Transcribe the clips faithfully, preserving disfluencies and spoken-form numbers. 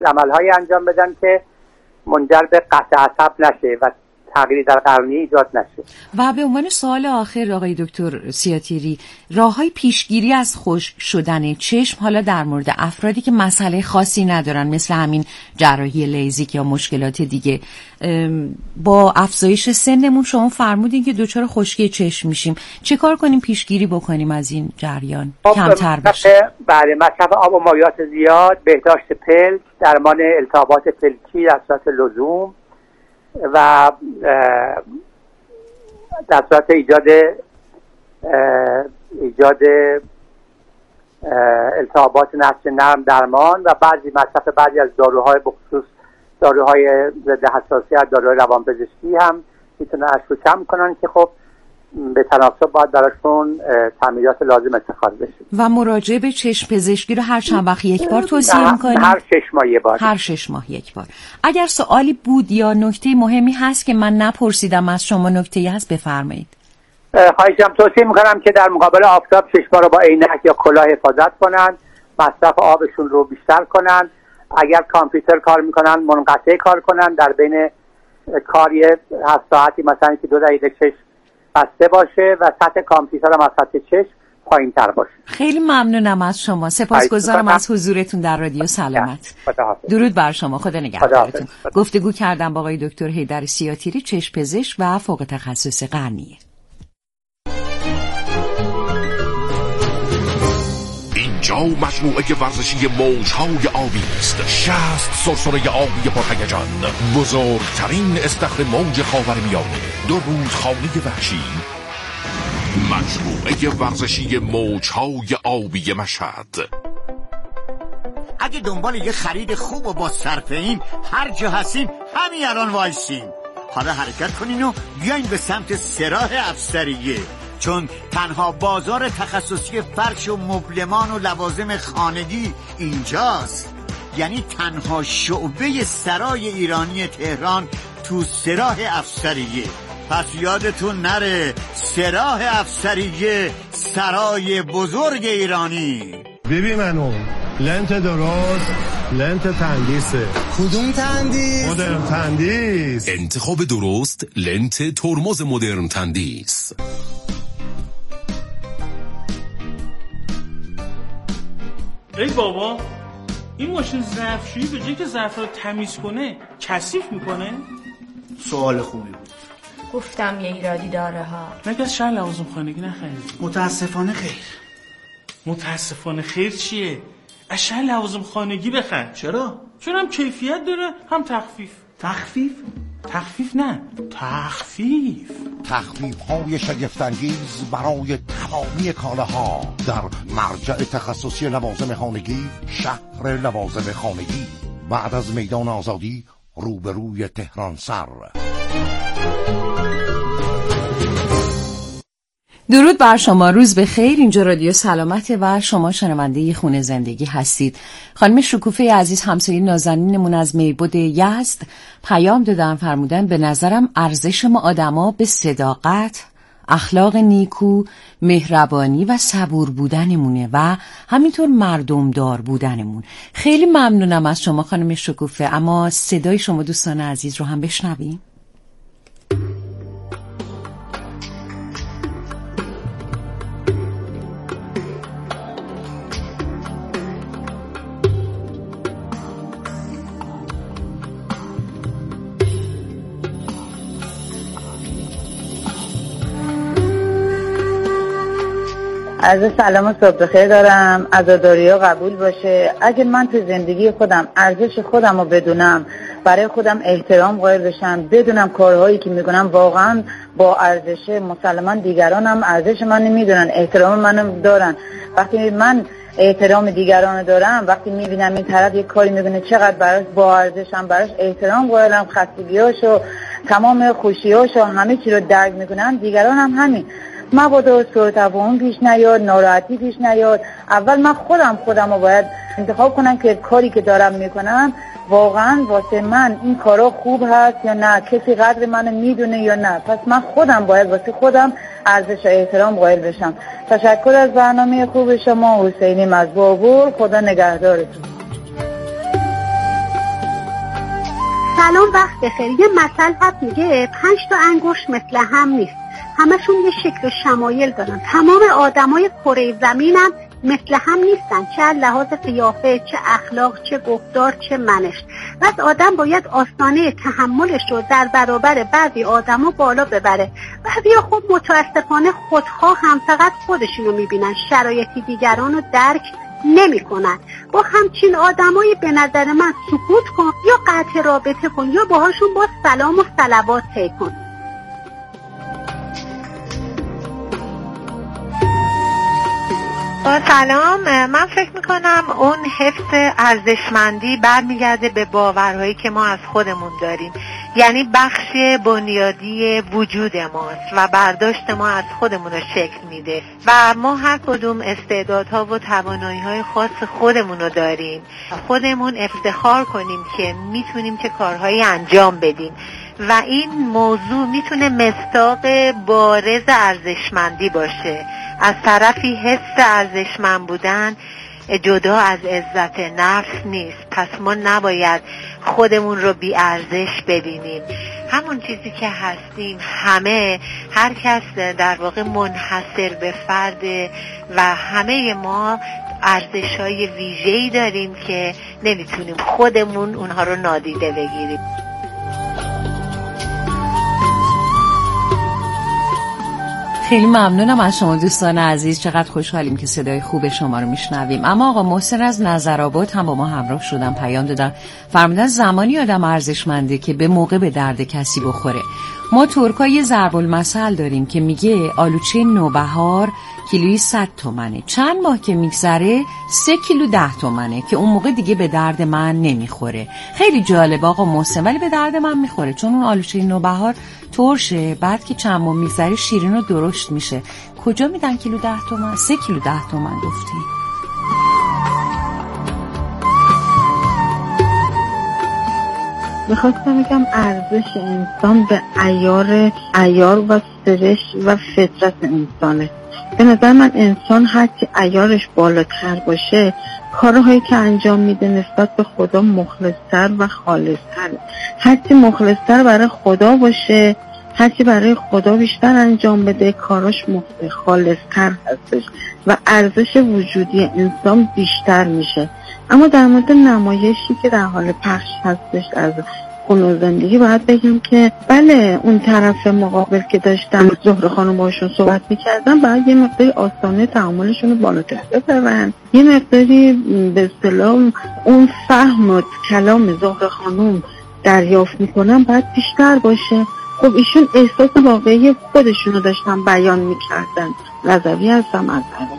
عمل‌هایی انجام بدن که منجر به قطع عصب نشه و تغییری در قرنیه ایجاد نشه. و به عنوان سوال آخر آقای دکتر سیاتیری، راه‌های پیشگیری از خشک شدن چشم حالا در مورد افرادی که مسئله خاصی ندارن مثل همین جراحی لیزیک یا مشکلات دیگه، با افزایش سنمون شما فرمودین که دچار خشکی چشم میشیم، چه کار کنیم پیشگیری بکنیم از این جریان کمتر بشه؟ بله، مصرف آب و مایعات زیاد، بهداشت پلک، درمان التهابات پلکی در صورت لزوم و در صورت ایجاد ایجاد التهابات نسج نرم درمان و بعضی مصرف بعضی از داروهای بخصوص داروهای ضد حساسیت، داروهای روانپزشکی هم میتونن اشک رو کم کنن که خب به تناسب باید براشون تعمیرات لازم استفاده بشه. و مراجعه به چشم پزشکی رو هر چند وقت یک بار توصیه میکنید؟ هر شش ماه یک بار. هر شش ماه یک بار. اگر سوالی بود یا نکته مهمی هست که من نپرسیدم از شما، نکته‌ای هست بفرمایید. خواهشم توصیه میکنم که در مقابل آفتاب چشما رو با عینک یا کلاه حفاظت کنن، مصرف آبشون رو بیشتر کنن، اگر کامپیوتر کار میکنن منقطع کار کنن، در بین کار یه هفت ساعتی مثلا که دو دقیقه چشم بسته باشه و سطح کامپیوتر هم از سطح چشم پایین تر باشه. خیلی ممنونم از شما، سپاسگزارم از حضورتون در رادیو سلامت. درود بر شما، خدا نگهدارتون. گفتگو کردم با آقای دکتر حیدر سیاتیری، چشم پزشک و فوق تخصص قرنیه. اینجا مجموعه ورزشی موج‌های آبی است. شصت سرسره آبی پرهیجان، بزرگترین استخر موج خاورمیانه، دو رودخانه وحشی. مجموعه ورزشی موج‌های آبی مشهد. اگه دنبال یه خرید خوب و با صرفه این هر جا هستین همین الان وایسین. حالا حرکت کنین و بیاین به سمت سراح افسریه، چون تنها بازار تخصصی فرش و مبلمان و لوازم خانگی اینجاست. یعنی تنها شعبه سرای ایرانی تهران تو سراح افسریه. پس یادتون نره، سراح افسریه، سرای بزرگ ایرانی. بیبی منو لنت درست، لنت تندیسه. کدوم تندیس؟ مدرن تندیس. انتخاب درست، لنت ترمز مدرن تندیس. ای بابا، این ماشین ظرفشویی به جای که ظرف رو تمیز کنه کثیف میکنه؟ سوال خوبی بود. گفتم یه ایرادی داره ها. مگه از شهر لوازم خانگی نخریدی؟ متاسفانه خیر. متاسفانه خیر چیه؟ از شهر لوازم خانگی بخر. چرا؟ چون هم کیفیت داره هم تخفیف. تخفیف؟ تخفیف نه، تخفیف. تخفیف های شگفت‌انگیز برای تمامی کالاها در مرجع تخصصی لوازم خانگی، شهر لوازم خانگی، بعد از میدان آزادی، روبروی تهران سر. درود بر شما، روز بخیر. اینجا رادیو سلامت و شما شنونده خونه زندگی هستید. خانم شکوفه عزیز، همسایه نازنینمون از میبود یزد پیام دادن، فرمودن به نظرم ارزش ما آدما به صداقت، اخلاق نیکو، مهربانی و صبور بودنمونه و همینطور مردمدار بودنمون. خیلی ممنونم از شما خانم شکوفه، اما صدای شما دوستان عزیز رو هم بشنویم. عرض سلام و صبح بخیر دارم. عزاداری ها قبول باشه. اگه من تو زندگی خودم ارزش خودم رو بدونم، برای خودم احترام قائل بشم، بدونم کارهایی که میکنم واقعا با ارزشه، مسلما دیگران هم ارزش من میدونن، احترام منو دارن. وقتی من احترام دیگران دارم، وقتی میبینم این طرف یک کاری میکنه چقدر براش با ارزشم، براش احترام قائلم، خستگیاشو، تمام خوشیاشو، همه چی رو درک میکنم، دیگران هم همین. مبادا سوء تفاهم پیش نیاد، ناراحتی پیش نیاد. اول من خودم خودم رو باید انتخاب کنم که کاری که دارم میکنم واقعا واسه من این کارا خوب هست یا نه، کسی قدر منو میدونه یا نه. پس من خودم باید واسه خودم ارزش و احترام قائل بشم. تشکر از برنامه خوب شما. حسینی از بابور، خدا نگهدارتون. سلام وقت بخیر. یه مثل هست میگه پنج تا انگشت مثل هم نیست، همشون یه شکل و شمایل دارن. تمام آدمای کره زمینم مثل هم نیستن، چه لحاظ قیافه، چه اخلاق، چه گفتار، چه منش. بس آدم باید آستانه تحملش رو در برابر بعضی آدما بالا ببره. بعضیا خب متاسفانه خودخواه هم فقط خودشونو میبینن، شرایطی دیگران رو درک نمی کنن. با همچین آدمایی به نظر من سکوت کن، یا قطع رابطه کن، یا باهاشون با سلام و صلوات طی کن. با سلام. من فکر میکنم اون حفظ ارزشمندی برمیگرده به باورهایی که ما از خودمون داریم، یعنی بخش بنیادی وجود ماست و برداشت ما از خودمون رو شکل میده و ما هر کدوم استعدادها و توانایی‌های خاص خودمون رو داریم. خودمون افتخار کنیم که میتونیم چه کارهایی انجام بدیم و این موضوع میتونه مصداق بارز ارزشمندی باشه. از طرفی حس ارزشمند بودن جدا از عزت نفس نیست، پس ما نباید خودمون رو بی ارزش ببینیم. همون چیزی که هستیم، همه هر کس در واقع منحصر به فرد و همه ما ارزش‌های ویژه‌ای داریم که نمیتونیم خودمون اونها رو نادیده بگیریم. خیلی ممنونم از شما دوستان عزیز، چقدر خوشحالیم که صدای خوب شما رو میشنویم. اما آقا محسن از نظرآباد هم با ما همراه شدن، پیام دادن، فرمودن زمانی آدم ارزشمنده که به موقع به درد کسی بخوره. ما ترکا یه ضرب المثل داریم که میگه آلوچه نوبهار کیلویی صد تومنه، چند ماه که میگذره سه کیلو ده تومنه که اون موقع دیگه به درد من نمیخوره. خیلی جالب آقا محسن، ولی به درد من میخوره، چون اون آلوچه نوبهار ترشه، بعد که چند ماه میگذره شیرین و درشت میشه. کجا میدن کیلو ده تومن؟ سه کیلو ده تومن گفتی؟ میخواستم بگم ارزش انسان به عیار عیار و سرش و فطرت انسانه. به نظر من انسان هرچی عیارش بالاتر باشه، کارهایی که انجام میده نسبت به خدا مخلصتر و خالصتر. هرچی مخلصتر برای خدا باشه، هرچی برای خدا بیشتر انجام بده، کاراش خالصتر هستش و ارزش وجودی انسان بیشتر میشه. اما در مورد نمایشی که در حال پخش هستش از خونه زندگی، باید بگم که بله، اون طرف مقابل که داشتم زهره خانم باشون صحبت میکردم، باید یه مقداری آستانه تعاملشون رو بالاتر ببرن، یه مقداری به اصطلاح اون فهم و کلام زهره خانم دریافت میکنم باید بیشتر باشه. خب ایشون احساس واقعی خودشون رو داشتن بیان میکردن. رضوی هستم از هرم.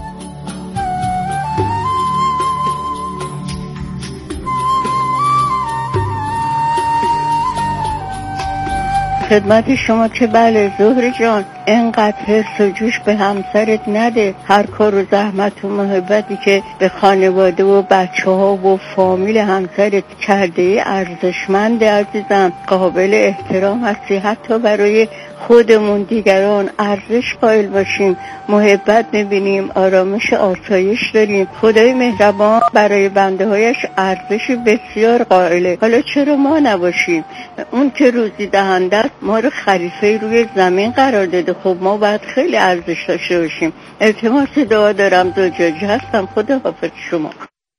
خدمت شما که بله زهره جان، اینقدر حرص و جوش به همسرت نده. هر کار و زحمت و محبتی که به خانواده و بچه ها و فامیل همسرت کرده ارزشمنده عزیزم، قابل احترام هستی. حتی برای خودمون دیگران ارزش قائل باشیم، محبت میبینیم، آرامش آسایش داریم. خدای مهربان برای بنده هایش ارزش بسیار قائله. حالا چرا ما نباشیم؟ اون که روزی دهنده است ما رو خلیفه روی زمین قرار داده، خب ما باید خیلی ارزش داشته باشیم. التماس دعا دارم، زوجاجی هستم. خدا حافظ شما.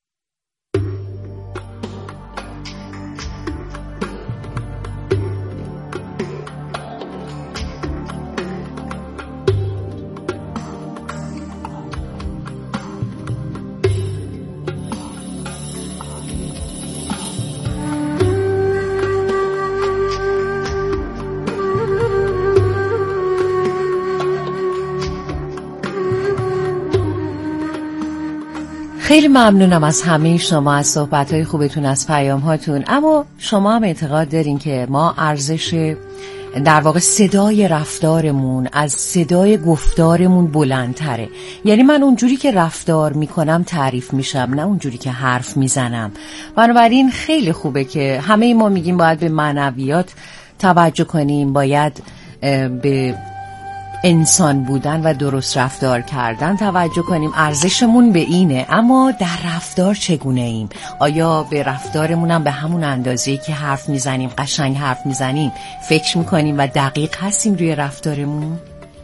خیلی ممنونم از همه شما، از صحبت‌های خوبتون، از پیام‌هاتون. اما شما هم اعتقاد دارین که ما ارزش در واقع صدای رفتارمون از صدای گفتارمون بلندتره. یعنی من اونجوری که رفتار میکنم تعریف میشم، نه اونجوری که حرف میزنم. بنابراین خیلی خوبه که همه ما میگیم باید به معنویات توجه کنیم، باید به انسان بودن و درست رفتار کردن توجه کنیم، ارزشمون به اینه، اما در رفتار چگونه ایم؟ آیا به رفتارمونم به همون اندازه‌ای که حرف میزنیم قشنگ حرف میزنیم فکر میکنیم و دقیق هستیم روی رفتارمون؟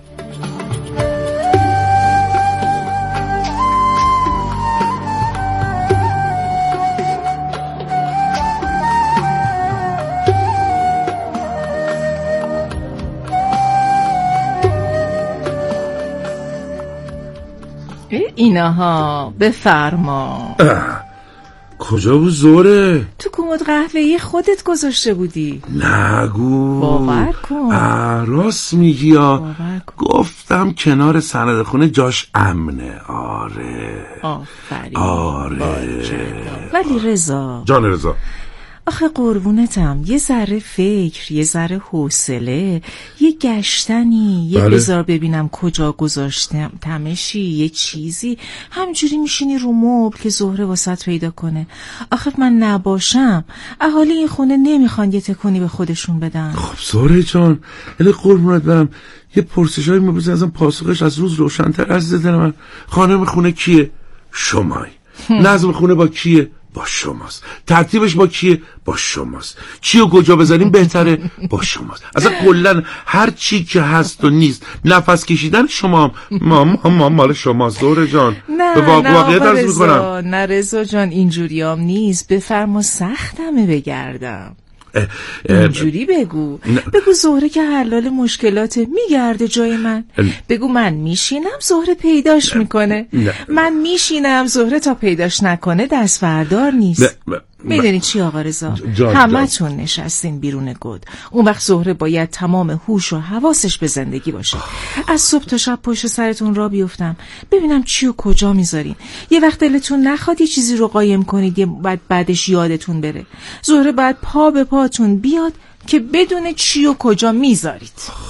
اینها بفرما. کجا بود زوره؟ تو کمد قهوه‌ای خودت گذاشته بودی. نگو باور کن. راست میگی یا گفتم کنار سند خونه جاش امنه. آره آفرین. آره ولی رضا جان رضا، آخه قربونتم یه ذره فکر، یه ذره حوصله، یه گشتنی، یه بله. بذار ببینم کجا گذاشتم تمشی، یه چیزی، همجوری میشینی رو مبل که زهره واسط پیدا کنه. آخه من نباشم اهالی این خونه نمیخوان یه تکونی به خودشون بدن. خب زهره جان اله قربونت برم، یه پرسش هایی میبوزه ازم پاسخش از روز روشن‌تر از دل من. خانم خونه کیه؟ شمایی. نظم خونه با کیه؟ با شماست. ترتیبش با کیه؟ با شماست. چی و کجا بذاریم بهتره؟ با شماست. اصلا کلن هر چی که هست و نیست، نفس کشیدن شما ما ما, ما مال شماست زهره جان. نه به واقع نه واقعیت آقا عرض رضا، میکنم. نه رضا جان اینجوریام نیست. بفرما سختمه بگردم. اه اه اینجوری بگو نه. بگو زهره که حلال مشکلاته، میگرده جای من. بگو من میشینم زهره پیداش میکنه. نه. من میشینم زهره تا پیداش نکنه دست بردار نیست. میدونی چی آقا رضا؟ همه تون نشستین بیرون گود، اون وقت زهره باید تمام هوش و حواسش به زندگی باشه. از صبح تا شب پشت سرتون را بیفتم ببینم چی و کجا میذارین. یه وقت دلتون نخواد یه چیزی رو قایم کنید یه بعد بعدش یادتون بره. زهره باید پا به پاتون بیاد که بدونه چی و کجا میذارید.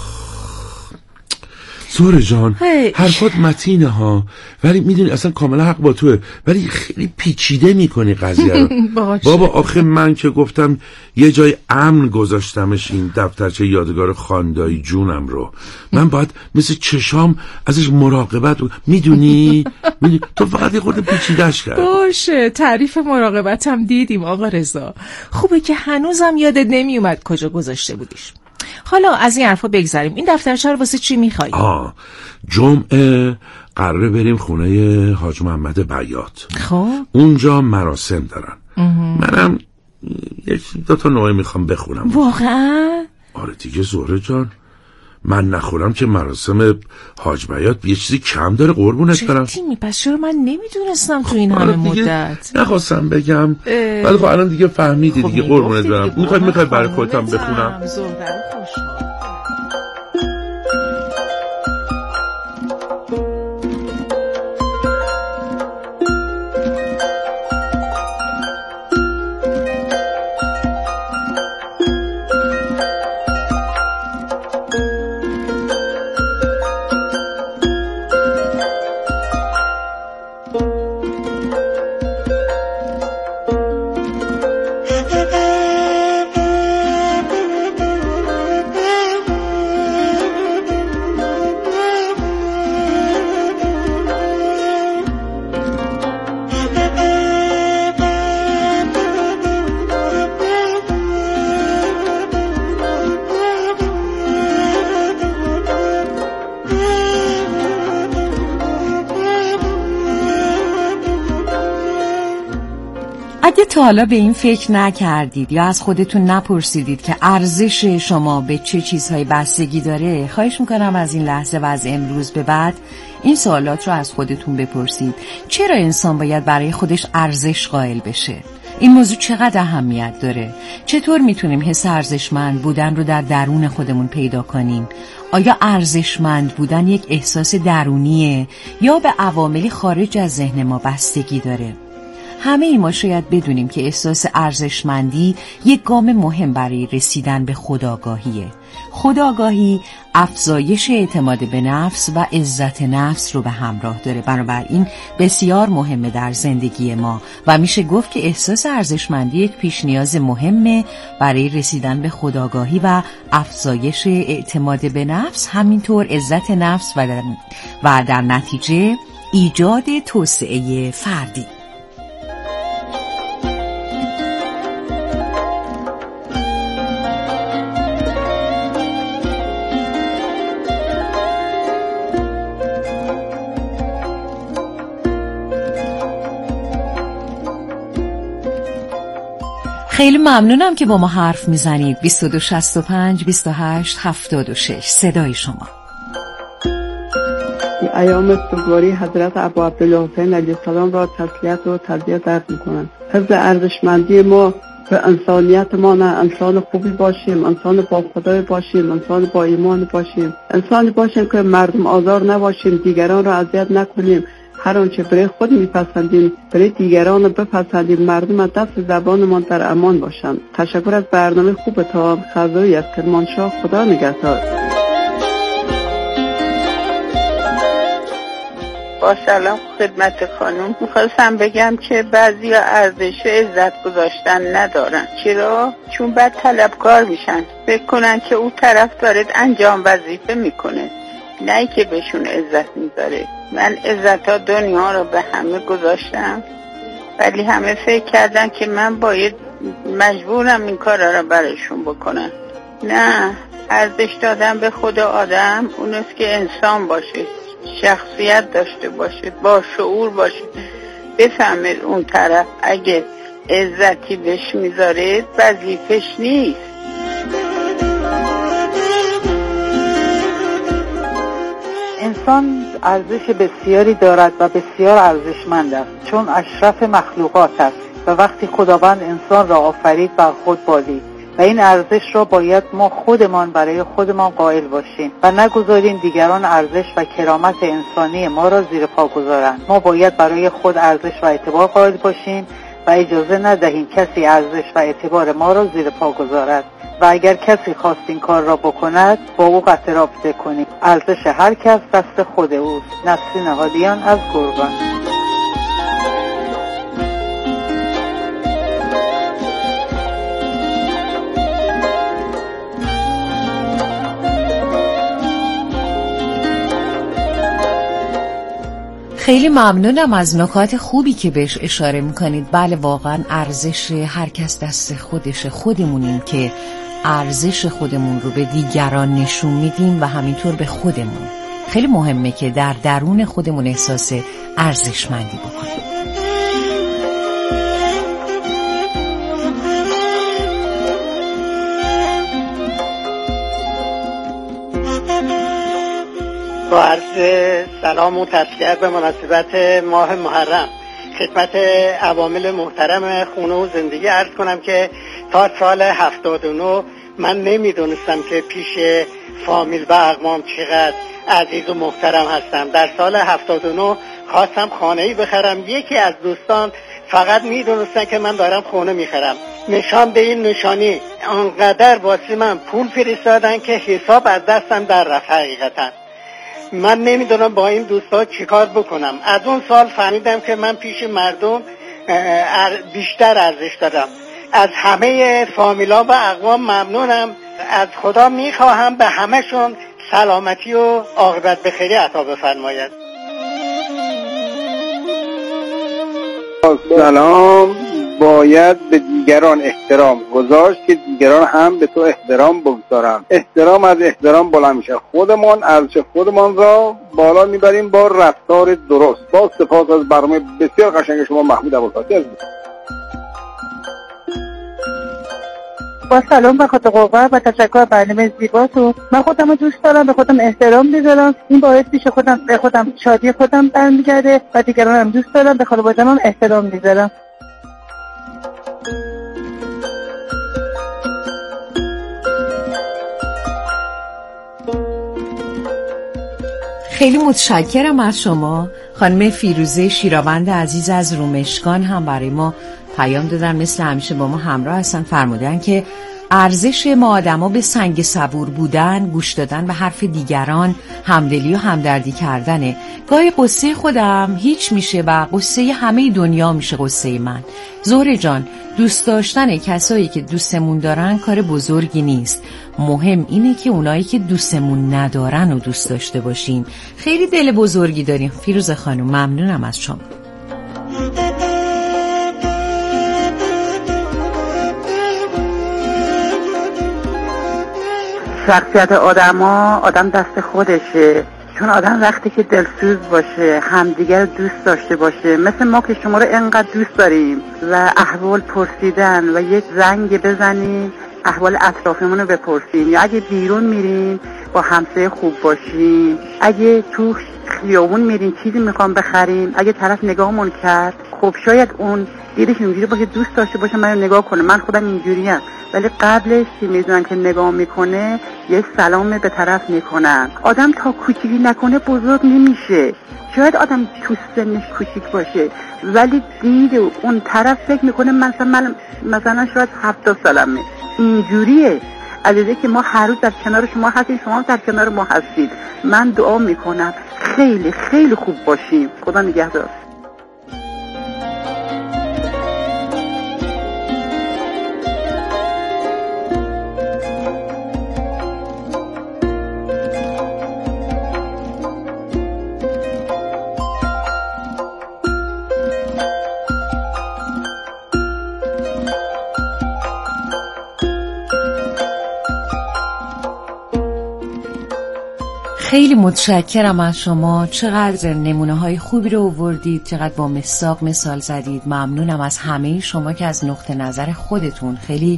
زهره جان حرفات متینه ها، ولی میدونی اصلا کاملا حق با توه، ولی خیلی پیچیده میکنی قضیه رو. بابا آخه من که گفتم یه جای امن گذاشتمش این دفترچه یادگار خاندایی جونم رو، من باید مثل چشام ازش مراقبت میدونی میدونی تو فقط یه خورده پیچیده‌اش کرد. باشه تعریف مراقبتم دیدیم آقا رضا، خوبه که هنوزم یادت نمیومد کجا گذاشته بودیش. حالا از این حرفا بگذاریم، این دفترچه رو واسه چی میخوای؟ آه جمعه قراره بریم خونه حاج محمد بیات. خب اونجا مراسم دارن. منم یک دو تا نوعی میخوام بخونم. واقعا؟ آره دیگه زهره جان، من نخورم که مراسم حاج بیات یه چیزی کم داره قربونت برم. چه تیمی؟ پس چرا من نمیدونستم تو این همه مدت؟ نخواستم بگم ولی خب الان دیگه فهمیدی خب دیگه قربونت برم. میخوای میخوای برای خودتم بخونم؟ زهره خوشحال. اگه تا حالا به این فکر نکردید یا از خودتون نپرسیدید که ارزش شما به چه چیزهای بستگی داره، خواهش میکنم از این لحظه و از امروز به بعد این سوالات رو از خودتون بپرسید. چرا انسان باید برای خودش ارزش قائل بشه؟ این موضوع چقدر اهمیت داره؟ چطور میتونیم حس ارزشمند بودن رو در درون خودمون پیدا کنیم؟ آیا ارزشمند بودن یک احساس درونیه یا به عواملی خارج از ذهن ما بستگی داره؟ همه ای ما شاید بدونیم که احساس ارزشمندی یک گام مهم برای رسیدن به خودآگاهیه. خودآگاهی افزایش اعتماد به نفس و عزت نفس رو به همراه داره، بنابراین بسیار مهمه در زندگی ما و میشه گفت که احساس ارزشمندی یک پیش نیاز مهمه برای رسیدن به خودآگاهی و افزایش اعتماد به نفس، همینطور عزت نفس و در, و در نتیجه ایجاد توسعه فردی. خیلی ممنونم که با ما حرف میزنید. بیست و دو شصت و پنج بیست و هشت هفتاد و شش صدای شما. ایام سوگواری حضرت ابا عبدالله حسین علیه السلام را تسلیت و تعزیت عرض میکنم. حفظ ارزشمندی ما به انسانیت ما، نه انسان خوبی باشیم، انسان با خدای باشیم، انسان با ایمان باشیم، انسانی باشیم که مردم آزار نباشیم، دیگران را اذیت نکنیم، هر آنچه برای خود میپسندیم برای دیگران بپسندیم، مردم از دست زبانمان در امان باشند. تشکر از برنامه خوب تا خزایی از کرمانشاه. خدا نگهدار. با سلام خدمت خانم، میخواستم بگم که بعضی ارزش و عزت گذاشتن ندارن. چرا؟ چون بعد طلبکار میشن، فکر کنن که او طرف داره انجام وظیفه میکنه، نه که بهشون عزت میذاره. من عزت ها دنیا رو به همه گذاشتم، ولی همه فکر کردن که من باید مجبورم این کار را برایشون بکنم. نه، ارزش دادن به خود آدم اونست که انسان باشه، شخصیت داشته باشه، با شعور باشه، بفهمید اون طرف اگه عزتی بهش میذاره وظیفش نیست. انسان ارزش بسیاری دارد و بسیار ارزشمند است، چون اشرف مخلوقات است و وقتی خداوند انسان را آفرید بر خود بالید و این ارزش را باید ما خودمان برای خودمان قائل باشیم و نگذاریم دیگران ارزش و کرامت انسانی ما را زیر پا گذارند. ما باید برای خود ارزش و اعتبار قائل باشیم و اجازه ندهیم کسی ارزش و اعتبار ما را زیر پا گذارد و اگر کسی خواست این کار را بکند با او قطع رابطه کنیم. ارزش هر کس دست خود اوست. نسرین حادیان از گرگان. خیلی ممنونم از نکات خوبی که بهش اشاره میکنید. بله واقعا ارزش هر کس دست خودشه، خودمونیم که ارزش خودمون رو به دیگران نشون میدیم و همینطور به خودمون. خیلی مهمه که در درون خودمون احساس ارزشمندی بکنیم. با عرض سلام و تسلیت به مناسبت ماه محرم خدمت عوامل محترم خونه و زندگی عرض کنم که تا سال هفتاد و نه من نمیدونستم که پیش فامیل و اقوام چقدر عزیز و محترم هستم. در سال هفتاد و نه خواستم خانه‌ای بخرم، یکی از دوستان فقط میدونستن که من دارم خونه میخرم، نشان به این نشانی انقدر واسه من پول فرستادن که حساب از دستم در رفت. حقیقتا من نمیدونم با این دوستا چیکار بکنم. از اون سال فهمیدم که من پیش مردم بیشتر ارزش دارم. از همه فامیلا و اقوام ممنونم. از خدا میخواهم به همشون سلامتی و عاقبت بخیری عطا بفرماید. سلام. باید به دیگران احترام گذاشت که دیگران هم به تو احترام بگذارن. احترام از احترام بلند میشه. خودمان ارزش خودمان را بالا میبریم با رفتار درست. با سپاس از برنامه بسیار قشنگ شما محمود ابوالفضل عزیز. با سلام به خاطر قوت و تشکر برنامه زیباتون. من خودم رو دوست دارم، به خودم احترام میذارم. این باعث میشه خودم به خودم شادی خودم برمیگرده و دیگران هم دوست دارم، به خانواده‌ام هم احترام میذارم. خیلی متشکرم از شما خانم فیروزه شیراوند عزیز از رومشگان هم برای ما پیام دادن، مثل همیشه با ما همراه هستن. فرمودن که ارزش ما آدما به سنگ صبور بودن، گوش دادن به حرف دیگران، همدلی و همدردی کردنه. گاهی قصه خودم هیچ میشه و قصه همه دنیا میشه قصه من. زهره جان، دوست داشتن کسایی که دوستمون دارن کار بزرگی نیست، مهم اینه که اونایی که دوستمون ندارن رو دوست داشته باشیم. خیلی دل بزرگی داریم فیروزه خانم، ممنونم از شما. شخصیت آدما آدم دست خودشه، چون آدم وقتی که دلسوز باشه، همدیگر دوست داشته باشه، مثل ما که شما رو انقدر دوست داریم و احوال پرسیدن و یک زنگ بزنیم احوال اطرافمون رو بپرسیم، یا اگه بیرون میریم با همسایه خوب باشیم، اگه تو خیابون میریم چیزی میخوام بخریم، اگه طرف نگاهمون کرد، خب شاید اون دیدش اینجوری باشه دوست داشته باشه من رو نگاه کنه، من خودم اینجوریم، ولی قبلش که میدونن که نگاه میکنه یه سلام به طرف میکنن. آدم تا کوچیکی نکنه بزرگ نمیشه. شاید آدم تو سنش کوچیک باشه ولی دید اون طرف فکر میکنه مثلا من مثلا شاید هفتاد سالمه. اینجوریه. عزیزه که ما هر روز در کنار شما هستیم، شما در کنار ما هستید. من دعا میکنم خیلی خیلی خوب باشیم. خدا نگهدار. خیلی متشکرم از شما. چقدر نمونه های خوبی رو آوردید، چقدر با مصداق مثال زدید. ممنونم از همه شما که از نقطه نظر خودتون خیلی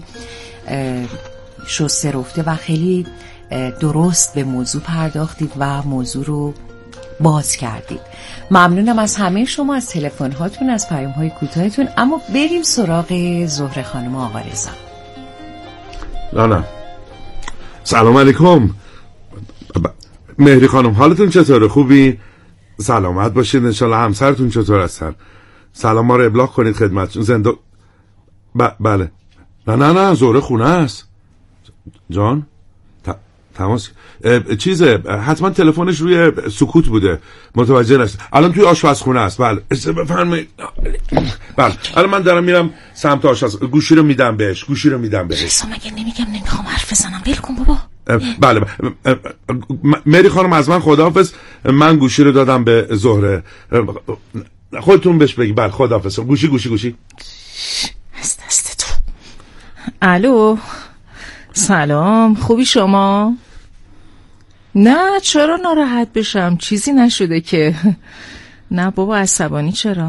شسته رفته و خیلی درست به موضوع پرداختید و موضوع رو باز کردید. ممنونم از همه شما، از تلفن هاتون، از پیام های کوتاهتون. اما بریم سراغ زهره خانم آقا رضا. لالا سلام علیکم. مهری خانم حالتون چطوره؟ خوبی؟ سلامت باشید انشالله. همسرتون چطور هستن؟ سلام ما رو ابلاغ کنید خدمتتون. زنده ب... بله نه نه نه زهره خونه است جان. ت... تماس چیزه، حتما تلفنش روی سکوت بوده متوجه نشد. الان توی آشپزخونه است. بله بفرمایید. بله الان من دارم میرم سمت آشپز. گوشی رو میدم بهش گوشی رو میدم بهش. رسا مگه نمیگم نمیخوام حرف بزنم؟ ول کن بابا. بله مری خانم از من خداحافظ. من گوشی رو دادم به زهره، خودتون بهش بگی. بله خداحافظ. گوشی گوشی گوشی از دست تو. الو سلام، خوبی شما؟ نه چرا ناراحت بشم؟ چیزی نشده که. نه بابا عصبانی چرا؟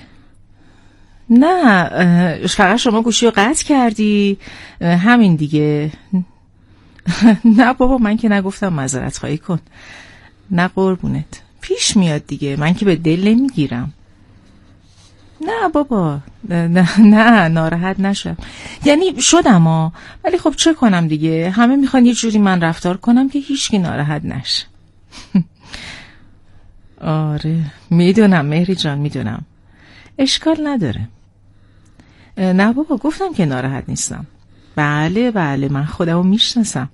نه فقط شما گوشی رو قطع کردی همین دیگه. نه بابا من که نگفتم، معذرت خواهی کن. نه قربونت، پیش میاد دیگه، من که به دل نمیگیرم. نه بابا نه نه ناراحت نشم. یعنی شدم ها، ولی خب چه کنم دیگه، همه میخوان یه جوری من رفتار کنم که هیچکی ناراحت نشه. آره میدونم مهری جان میدونم، اشکال نداره. نه بابا گفتم که ناراحت نیستم. بله بله من خودمو میشناسم.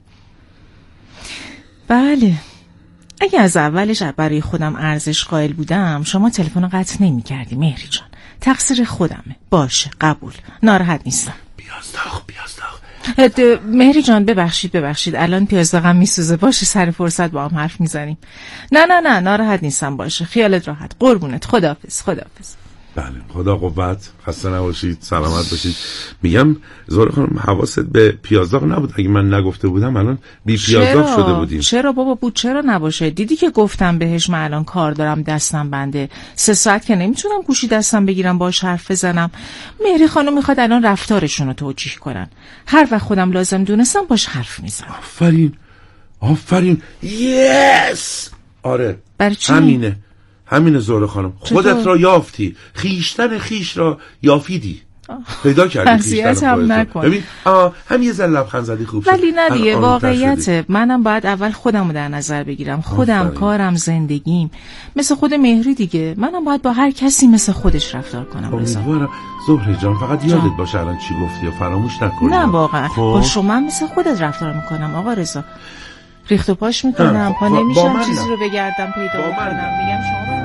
بله اگه از اولش برای خودم ارزش قائل بودم شما تلفن قطع نمی کردی مهری جان. تقصیر خودمه. باشه قبول، ناراحت نیستم. پیازداغ پیازداغ مهری جان ببخشید ببخشید الان پیازداغم میسوزه. باشه سر فرصت با هم حرف میزنیم. نه نه نه ناراحت نیستم. باشه خیالت راحت. قربونت. خداحافظ. خداحافظ. بله خدا قوت. خسته نباشید، سلامت باشید. میگم زهره خانم حواست به پیازداغ نبود؟ اگه من نگفته بودم الان بی پیازداغ شده بودیم. چرا بابا بود؟ چرا نباشه؟ دیدی که گفتم بهش من الان کار دارم دستم بنده، سه ساعت که نمیتونم گوشی دستم بگیرم باش حرف بزنم. مهری خانم میخواد الان رفتارشون رو توجیه کنن، هر وقت خودم لازم دونستم باش حرف میزنم. آفرین آفرین یس. آره برای چی؟ همینه همینه زهره خانم. خودت را یافتی، خیشتن خیش را یافیدی. پیدا کردی اذیت هم نکن. ببین آ هم یه ذره لبخند زدی خوب شد. ولی نه دیگه واقعیت منم باید اول خودمو در نظر بگیرم. خودم آفرین. کارم زندگیم مثل خود مهری دیگه، منم باید با هر کسی مثل خودش رفتار کنم. امیدوارم زهره جان فقط یادت جان. باشه الان چی گفتی و فراموش نکنی. نه واقعا خب. با شما مثل خودت رفتار میکنم آقا رضا. ریخت و پاش میکنم، پا نمیشم چیزی رو بگردم پیدا کنم. میگم شما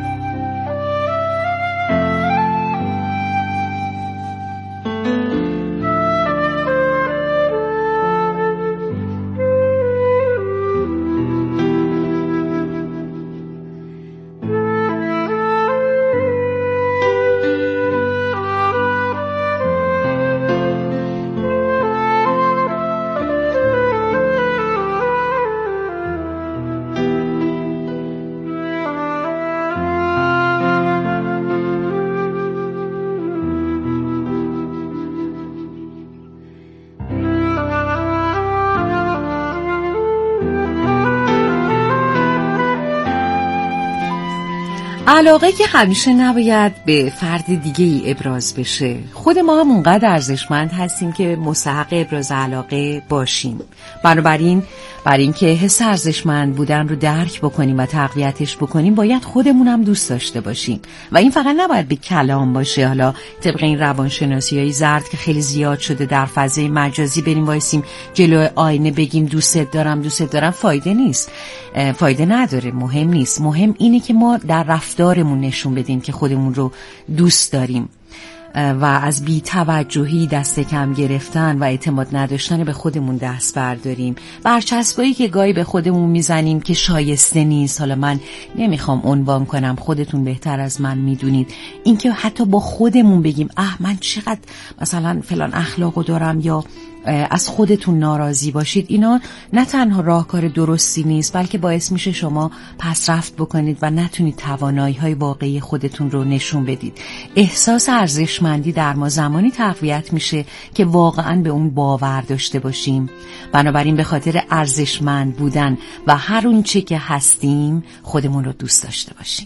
علاقه که همیشه نباید به فرد دیگه ای ابراز بشه. خود ما هم اونقدر ارزشمند هستیم که مستحق ابراز علاقه باشیم. بنابراین برای اینکه حس ارزشمند بودن رو درک بکنیم و تقویتش بکنیم باید خودمون هم دوست داشته باشیم و این فقط نباید به کلام باشه. حالا طبق این روانشناسی‌های زرد که خیلی زیاد شده در فضای مجازی بریم وایسیم جلوی آینه بگیم دوستت دارم دوستت دارم، فایده نیست، فایده نداره، مهم نیست. مهم اینه که ما در رفتارمون نشون بدیم که خودمون رو دوست داریم و از بی توجهی دست کم گرفتن و اعتماد نداشتن به خودمون دست برداریم. برچسبایی که گاهی به خودمون میزنیم که شایسته نیست، حالا من نمیخوام عنوان کنم، خودتون بهتر از من میدونید، اینکه حتی با خودمون بگیم اه من چقدر مثلا فلان اخلاقو دارم یا از خودتون ناراضی باشید، اینا نه تنها راهکار درستی نیست بلکه باعث میشه شما پسرفت بکنید و نتونید توانایی‌های واقعی خودتون رو نشون بدید. احساس ارزشمندی در ما زمانی تقویت میشه که واقعاً به اون باور داشته باشیم. بنابراین به خاطر ارزشمند بودن و هر اون چه که هستیم خودمون رو دوست داشته باشیم.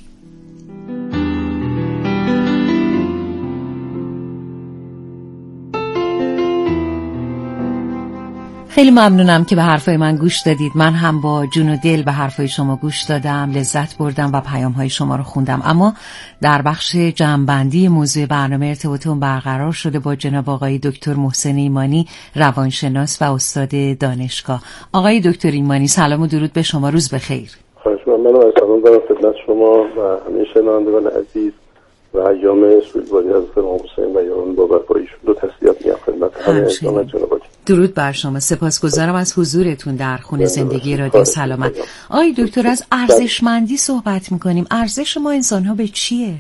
خیلی ممنونم که به حرفای من گوش دادید. من هم با جون و دل به حرفای شما گوش دادم، لذت بردم و پیام‌های شما رو خوندم. اما در بخش جمع‌بندی موضوع برنامه ارتباطمون برقرار شده با جناب آقای دکتر محسن ایمانی، روانشناس و استاد دانشگاه. آقای دکتر ایمانی سلام و درود به شما، روز بخیر. خواهش می‌کنم. من سلام دارم خدمت شما و همه شنوندگان عزیز و ایام سوگواری از امام حسین و یاران باورپاییشون رو تسلیت میگم خدمت همه عزیزان جناب. درود بر شما، سپاسگزارم از حضورتون در خونه زندگی رادیو سلامت. آقای دکتر از ارزشمندی صحبت میکنیم، ارزش ما انسان ها به چیه؟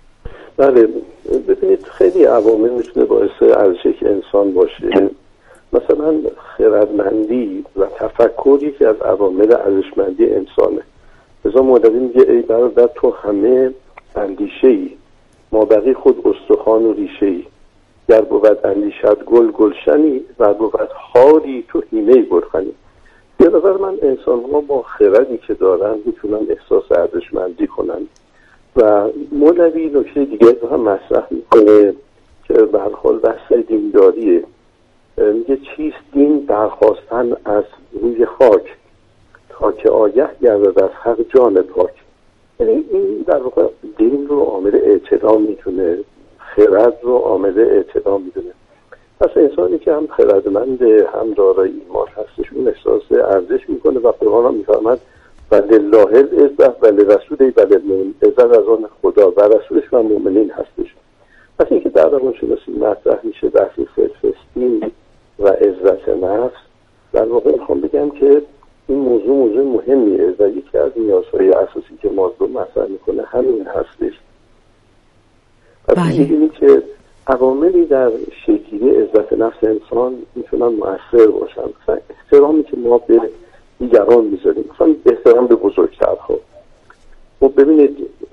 بله ببینید خیلی عوامل میتونه باعث ارزش یک انسان باشه. مثلا خردمندی و تفکری که از عوامل ارزشمندی انسانه. مثلا مولوی میگه ای برادر تو همه اندیشه‌ای ما بقی خود استخوان و ریشه‌ای، گر بود اندیشت گل گلشنی و بود خاری تو هینه گلخنی. به نظر من انسان ها با خردی که دارن میتونن احساس ارزشمندی کنن و مولوی نکته دیگه رو هم مطرح میکنه که به هر حال بحث دینداریه. میگه چیست دین؟ درخواستن از روی خاک تا که آگه گردد از حق جان پاک. یعنی این در واقع دین رو عامل اعتدام میتونه، خرد رو عامل اعتدام میدونه. پس انسانی که هم خردمنده هم دارای ایمان هستش اون احساس ارزش میکنه و قرآن هم میفرماد ولله العزة ولرسوله وللمؤمنین، عزت از آن خدا و رسولش و مؤمنین هستش. پس اینکه در روانشناسی مطرح میشه بحث سلف استیم و عزت نفس، در واقع میخوام بگم که این موضوع موضوع مهمیه و یکی از نیازهای اساسی که مازلو مطرح میکنه همین هستش. پس می‌بینید که عواملی در شکلی عزت نفس انسان میتونن مؤثر باشن. مثلا احترامی که ما به دیگران میذاریم، مثلا احترام به بزرگترها. خب ببینید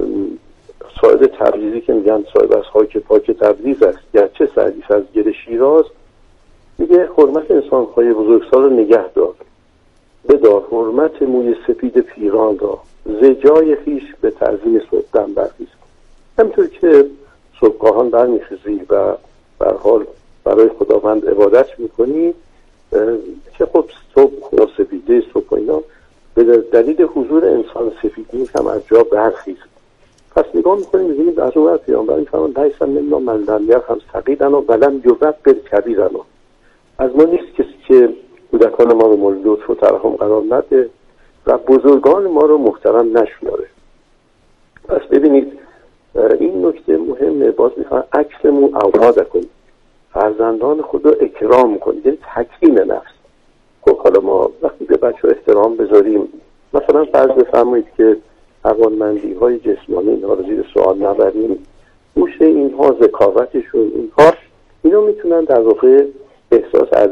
صاحب تبریزی که میگن صاحب از خاک پاک تبریز است گرچه سعدیس از گل شیراز، میگه حرمت انسان‌های بزرگسال رو نگه دار، بدار حرمت موی سپید پیران را، ز جای خویش به تعظیم صبحدم برخیز. همینطور که صبحگاهان برمیخیزی و در حال برای خداوند عبادت میکنی که خب صبح یا سپیده صبح و اینا به دلیل حضور انسان سفید نیز هم از جا برخیز. پس نگاه میکنیم میبینید از اون وقت پیامبر میفرمان لیس منا من لم یرحم صغیرنا ولم یوقر کبیرنا. از ما نیست کسی که کودکان ما رو مورد لطف و ترحم قرار نده و بزرگان ما رو محترم نشماره. پس ببینید این نکته مهمه. باز میخوام اکرموا اولادکم، فرزندان خود رو اکرام کنید، یعنی تکریم نفس. خب حالا ما وقتی به بچه احترام بذاریم، مثلا فرض بفرمایید که توانمندی های جسمانی اینها رو زیر سوال نبریم، هوش اینها، ذکاوتشون، اینها اینا میتونن در واقع احساس